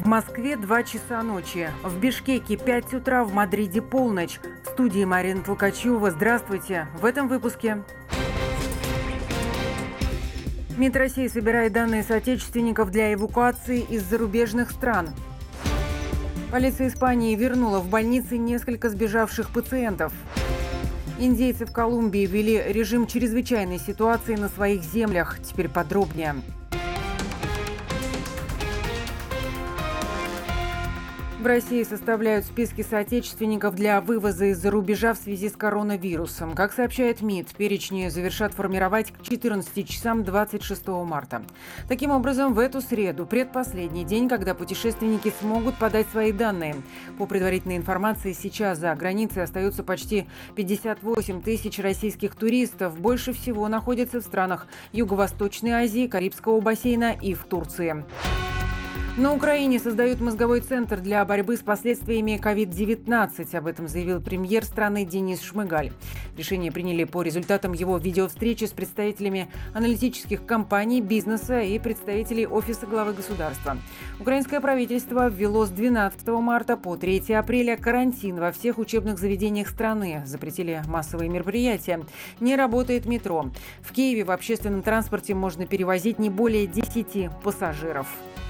Москве 2 часа ночи, в Бишкеке 5 утра, в Мадриде полночь. В студии Марина Толкачева. Здравствуйте. В этом выпуске. МИД России собирает данные соотечественников для эвакуации из зарубежных стран. Полиция Испании вернула в больницы несколько сбежавших пациентов. Индейцы в Колумбии ввели режим чрезвычайной ситуации на своих землях. Теперь подробнее. В России составляют списки соотечественников для вывоза из-за рубежа в связи с коронавирусом. Как сообщает МИД, перечни завершат формировать к 14 часам 26 марта. Таким образом, в эту среду, предпоследний день, когда путешественники смогут подать свои данные. По предварительной информации, сейчас за границей остаются почти 58 тысяч российских туристов. Больше всего находятся в странах Юго-Восточной Азии, Карибского бассейна и в Турции. На Украине создают мозговой центр для борьбы с последствиями COVID-19. Об этом заявил премьер страны Денис Шмыгаль. Решение приняли по результатам его видеовстречи с представителями аналитических компаний, бизнеса и представителей Офиса главы государства. Украинское правительство ввело с 12 марта по 3 апреля карантин во всех учебных заведениях страны. Запретили массовые мероприятия. Не работает метро. В Киеве в общественном транспорте можно перевозить не более 10 пассажиров.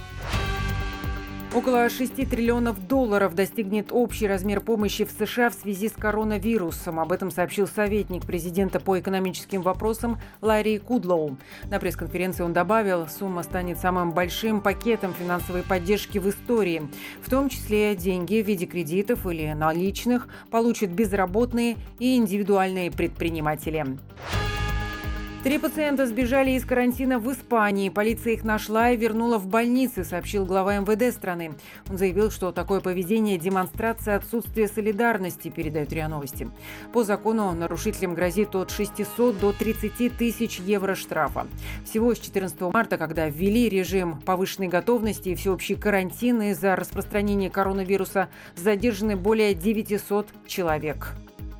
Около 6 триллионов долларов достигнет общий размер помощи в США в связи с коронавирусом. Об этом сообщил советник президента по экономическим вопросам Ларри Кудлоу. На пресс-конференции он добавил, сумма станет самым большим пакетом финансовой поддержки в истории. В том числе деньги в виде кредитов или наличных получат безработные и индивидуальные предприниматели. 3 пациента сбежали из карантина в Испании. Полиция их нашла и вернула в больницы, сообщил глава МВД страны. Он заявил, что такое поведение – демонстрация отсутствия солидарности, передают РИА Новости. По закону нарушителям грозит от 600 до 30 тысяч евро штрафа. Всего с 14 марта, когда ввели режим повышенной готовности и всеобщий карантин из-за распространения коронавируса, задержаны более 900 человек.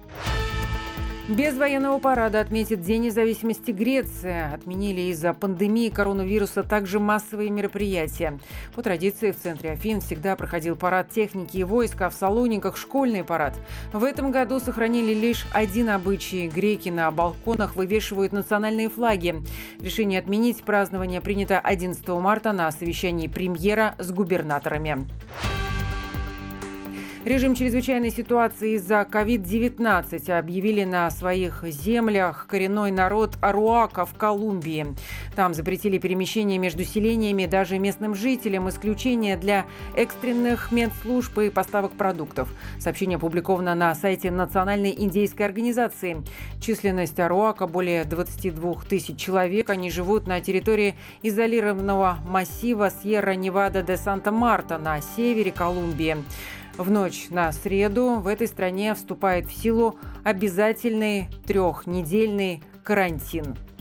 Без военного парада отметит День независимости Греция. Отменили из-за пандемии коронавируса также массовые мероприятия. По традиции в центре Афин всегда проходил парад техники и войск, а в Салониках – школьный парад. В этом году сохранили лишь один обычай. Греки на балконах вывешивают национальные флаги. Решение отменить празднование принято 11 марта на совещании премьера с губернаторами. Режим чрезвычайной ситуации из-за COVID-19 объявили на своих землях коренной народ Аруака в Колумбии. Там запретили перемещение между селениями даже местным жителям, исключение для экстренных медслужб и поставок продуктов. Сообщение опубликовано на сайте Национальной индейской организации. Численность Аруака более 22 тысяч человек. Они живут на территории изолированного массива Сьерра-Невада-де-Санта-Марта на севере Колумбии. В ночь на среду в этой стране вступает в силу обязательный 3-недельный карантин.